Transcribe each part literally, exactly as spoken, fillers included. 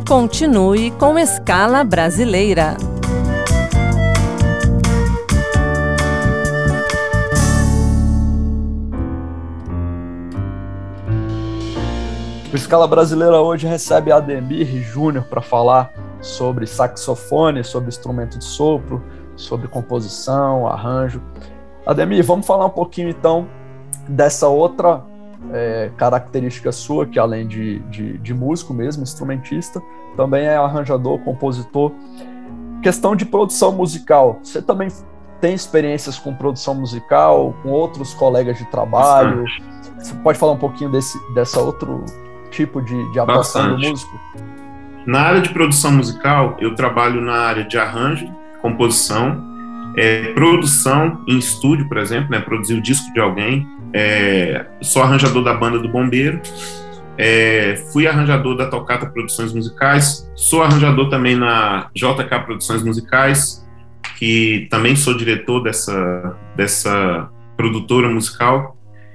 Continue com Escala Brasileira. O Escala Brasileira hoje recebe Ademir Júnior para falar sobre saxofone, sobre instrumento de sopro, sobre composição, arranjo. Ademir, vamos falar um pouquinho então dessa outra é, característica sua, que além de, de, de músico mesmo, instrumentista, também é arranjador, compositor. Questão de produção musical, você também tem experiências com produção musical, com outros colegas de trabalho? Bastante. Você pode falar um pouquinho desse, dessa outro tipo de, de atuação Bastante. do músico? Na área de produção musical, eu trabalho na área de arranjo, composição, é, produção em estúdio, por exemplo, né, produzir o disco de alguém. É, sou arranjador da Banda do Bombeiro, é, fui arranjador da Tocata Produções Musicais, sou arranjador também na J K Produções Musicais, que também sou diretor dessa, dessa produtora musical.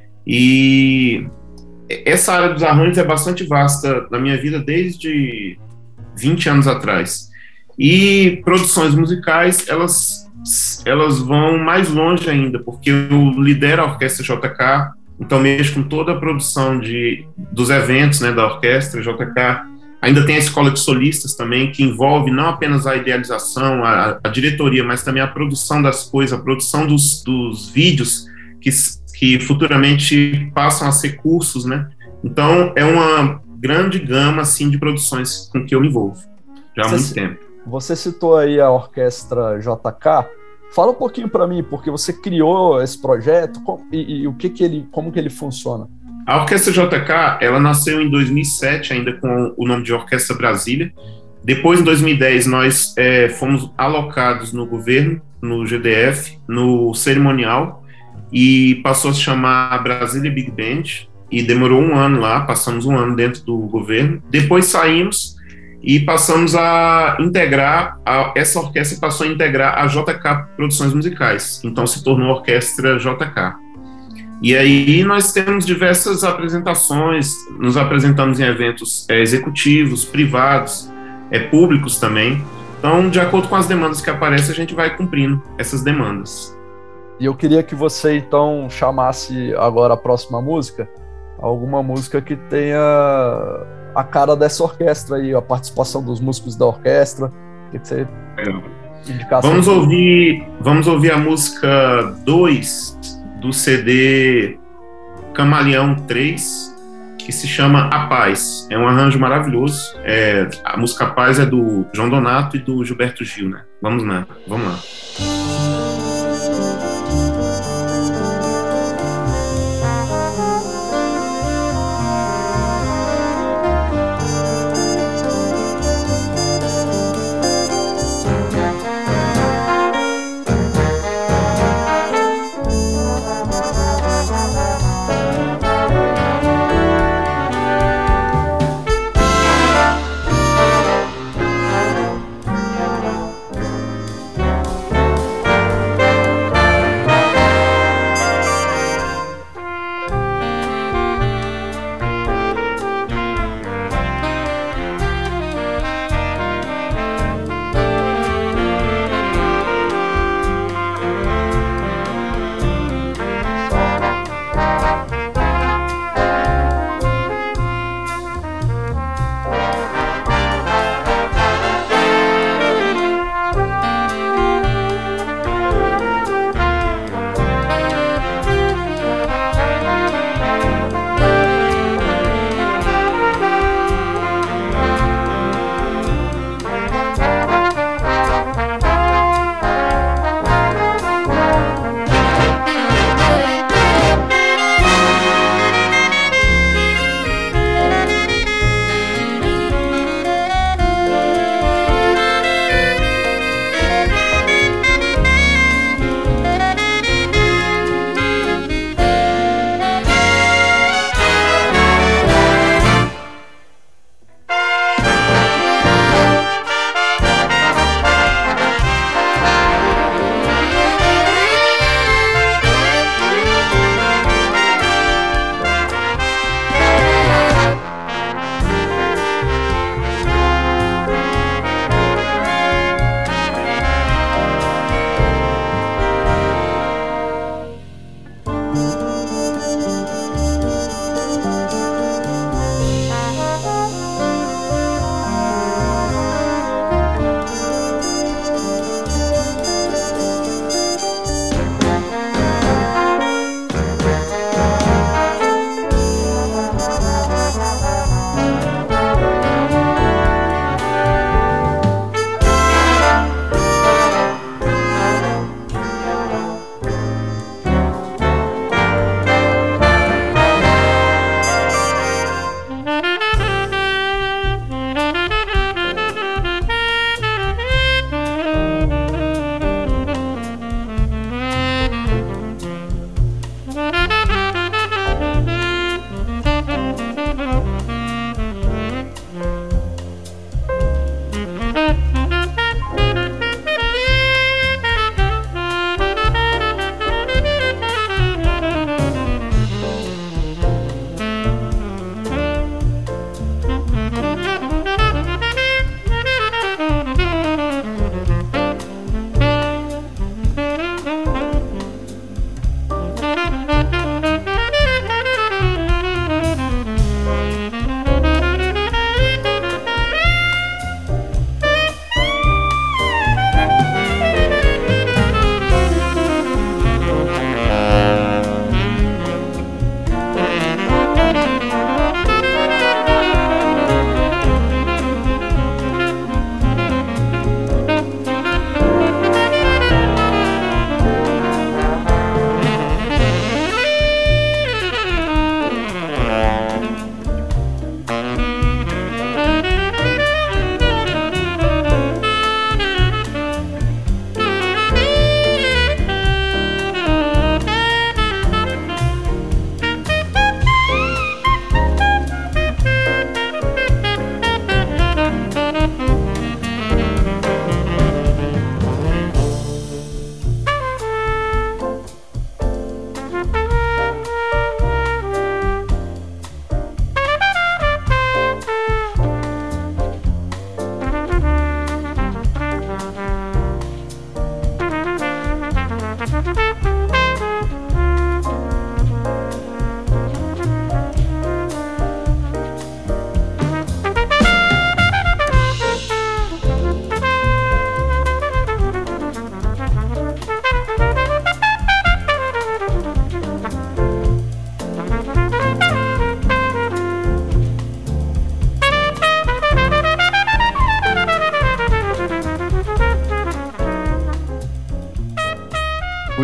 E essa área dos arranjos é bastante vasta na minha vida desde vinte anos atrás. E produções musicais, elas, elas vão mais longe ainda, porque eu lidero a Orquestra J K, então mexo com toda a produção de, dos eventos, né, da Orquestra J K. Ainda tem a Escola de Solistas também, que envolve não apenas a idealização, a, a diretoria, mas também a produção das coisas, a produção dos, dos vídeos que, que futuramente passam a ser cursos, né? Então, é uma grande gama, assim, de produções com que eu me envolvo, já há você, muito tempo. Você citou aí a Orquestra J K. Fala um pouquinho para mim, porque você criou esse projeto como, e, e o que que ele, como que ele funciona? A Orquestra J K, ela nasceu em dois mil e sete, ainda com o nome de Orquestra Brasília. Depois, em dois mil e dez, nós é, fomos alocados no governo, no G D F, no cerimonial, e passou a se chamar Brasília Big Band, e demorou um ano lá, passamos um ano dentro do governo. Depois saímos e passamos a integrar, a, essa orquestra passou a integrar a J K Produções Musicais, então se tornou Orquestra J K. E aí nós temos diversas apresentações, nos apresentamos em eventos é, executivos, privados, é, públicos também. Então, de acordo com as demandas que aparecem, a gente vai cumprindo essas demandas. E eu queria que você, então, chamasse agora a próxima música, alguma música que tenha a cara dessa orquestra aí, a participação dos músicos da orquestra, que você indicasse. Vamos ouvir, vamos ouvir a música dois do C D Camaleão três, que se chama A Paz. É um arranjo maravilhoso. É, a música A Paz é do João Donato e do Gilberto Gil, né? Vamos lá, vamos lá.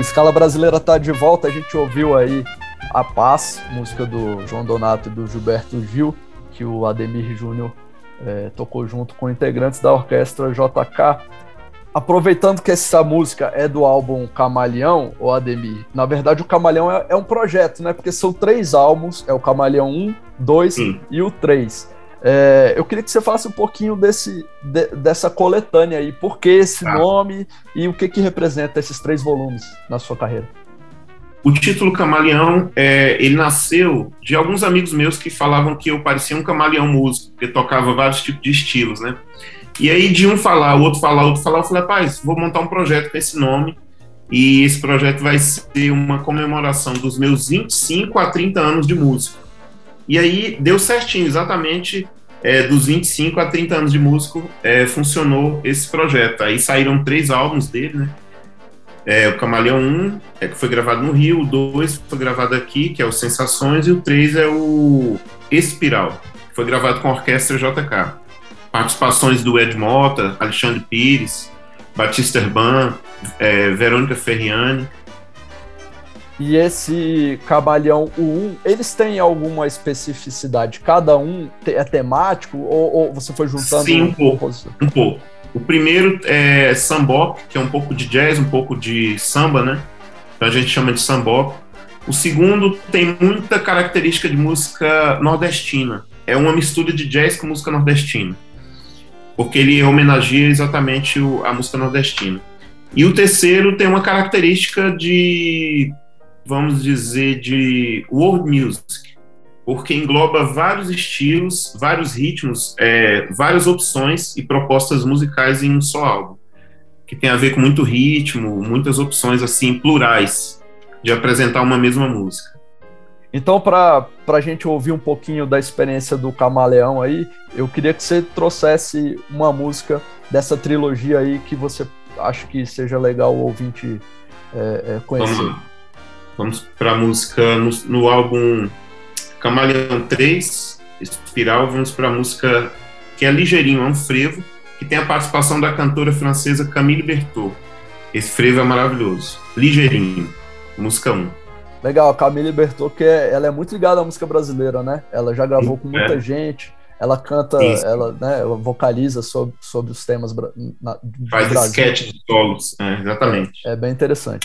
Escala Brasileira tá de volta, a gente ouviu aí A Paz, música do João Donato e do Gilberto Gil, que o Ademir Júnior é, tocou junto com integrantes da orquestra J K. Aproveitando que essa música é do álbum Camaleão, o Ademir, na verdade o Camaleão é, é um projeto, né? Porque são três álbuns, é o Camaleão um, dois Sim. e o três. É, eu queria que você falasse um pouquinho desse, de, dessa coletânea aí, por que esse ah. nome e o que, que representa esses três volumes na sua carreira. O título Camaleão, é, ele nasceu de alguns amigos meus que falavam que eu parecia um camaleão músico, porque tocava vários tipos de estilos, né? E aí de um falar, o outro falar, o outro falar, eu falei, rapaz, vou montar um projeto com esse nome, e esse projeto vai ser uma comemoração dos meus vinte e cinco a trinta anos de música. E aí deu certinho, exatamente é, dos vinte e cinco a trinta anos de músico, é, funcionou esse projeto. Aí saíram três álbuns dele, né? É, o Camaleão um, é, que foi gravado no Rio, o dois foi gravado aqui, que é o Sensações, e o três é o Espiral, que foi gravado com a Orquestra J K. Participações do Ed Mota, Alexandre Pires, Batista Herban, é, Verônica Ferriani. E esse Camaleão um, eles têm alguma especificidade? Cada um é temático ou, ou você foi juntando? Sim, um pouco, um pouco. O primeiro é sambop, que é um pouco de jazz, um pouco de samba, né? Então a gente chama de sambop. O segundo tem muita característica de música nordestina. É uma mistura de jazz com música nordestina, porque ele homenageia exatamente o, a música nordestina. E o terceiro tem uma característica de, vamos dizer, de world music, porque engloba vários estilos, vários ritmos, é, várias opções e propostas musicais em um só álbum, que tem a ver com muito ritmo, muitas opções assim plurais de apresentar uma mesma música. Então, para a gente ouvir um pouquinho da experiência do Camaleão aí, eu queria que você trouxesse uma música dessa trilogia aí que você acha que seja legal o ouvinte é, é, conhecer. Vamos, Vamos para a música no, no álbum Camaleão três, Espiral, vamos para a música que é ligeirinho, é um frevo, que tem a participação da cantora francesa Camille Berthaud. Esse frevo é maravilhoso. Ligeirinho, música um. Legal, a Camille Berthaud, que é, ela é muito ligada à música brasileira, né? Ela já gravou com muita é. gente, ela canta, ela, né, ela vocaliza sobre, sobre os temas na, do Faz Brasil. sketch de solos, é, exatamente. É, é bem interessante.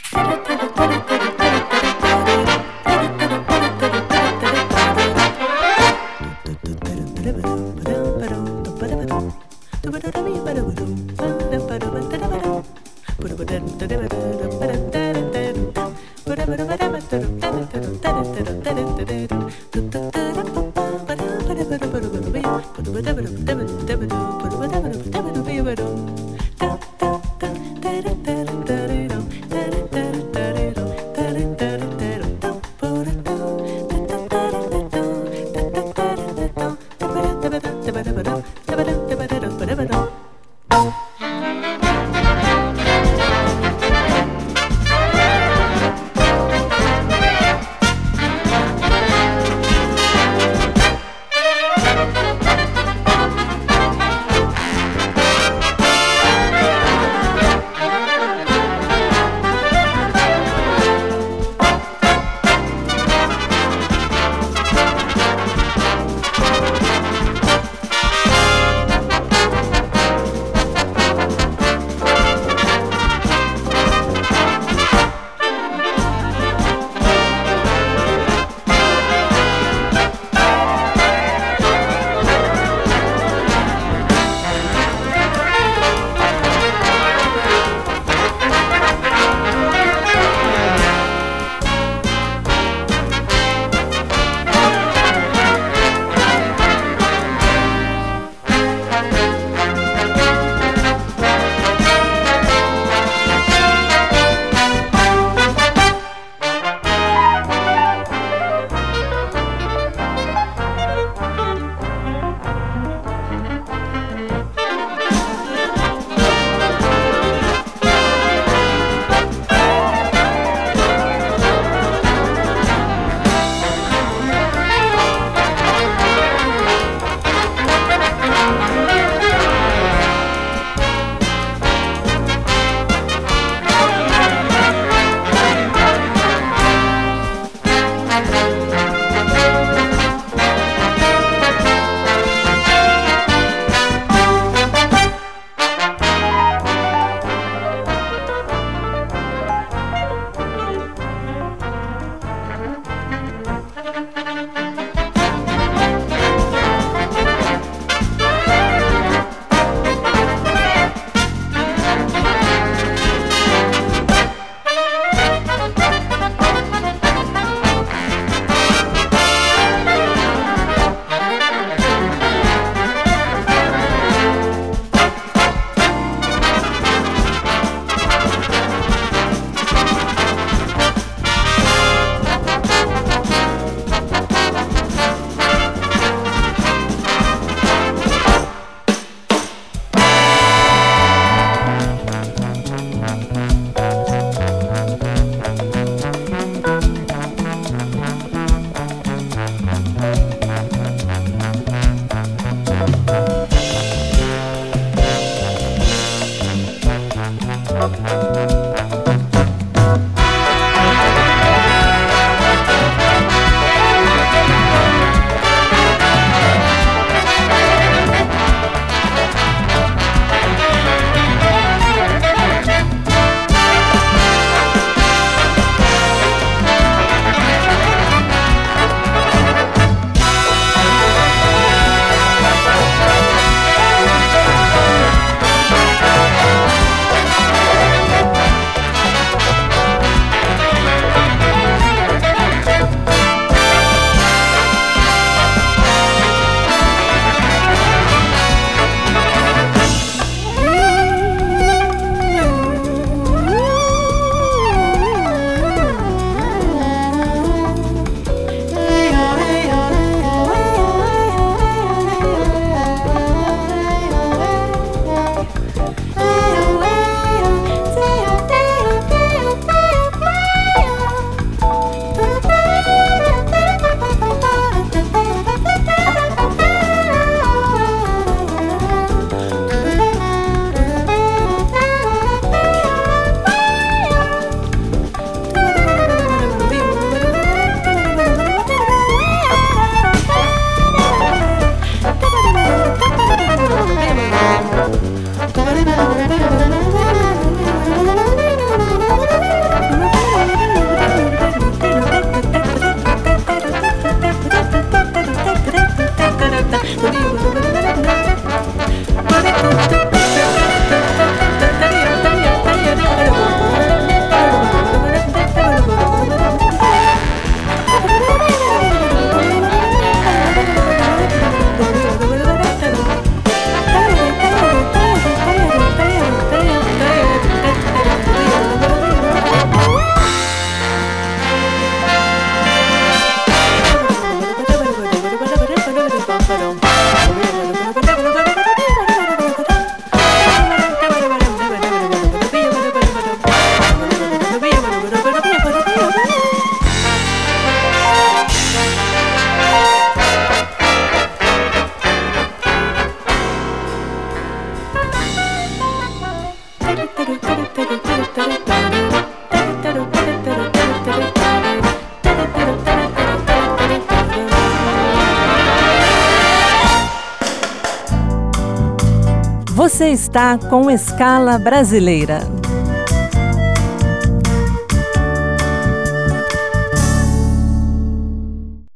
Você está com Escala Brasileira.